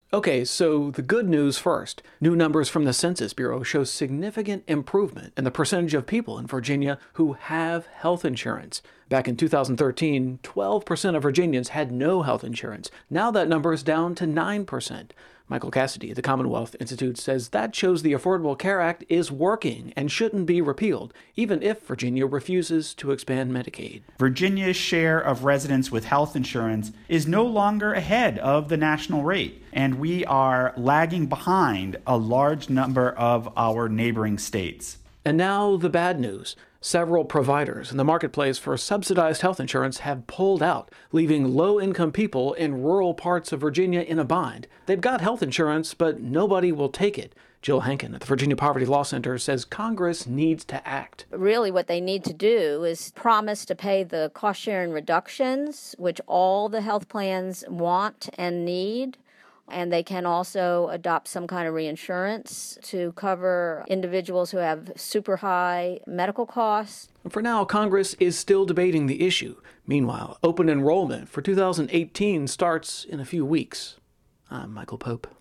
Okay, so the good news first. New numbers from the Census Bureau show significant improvement in the percentage of people in Virginia who have health insurance. Back in 2013, 12% of Virginians had no health insurance. Now that number is down to 9%. Michael Cassidy, the Commonwealth Institute, says that shows the Affordable Care Act is working and shouldn't be repealed, even if Virginia refuses to expand Medicaid. Virginia's share of residents with health insurance is no longer ahead of the national rate, and we are lagging behind a large number of our neighboring states. And now the bad news. Several providers in the marketplace for subsidized health insurance have pulled out, leaving low-income people in rural parts of Virginia in a bind. They've got health insurance, but nobody will take it. Jill Henkin at the Virginia Poverty Law Center says Congress needs to act. Really what they need to do is promise to pay the cost-sharing reductions, which all the health plans want and need. And they can also adopt some kind of reinsurance to cover individuals who have super high medical costs. For now, Congress is still debating the issue. Meanwhile, open enrollment for 2018 starts in a few weeks. I'm Michael Pope.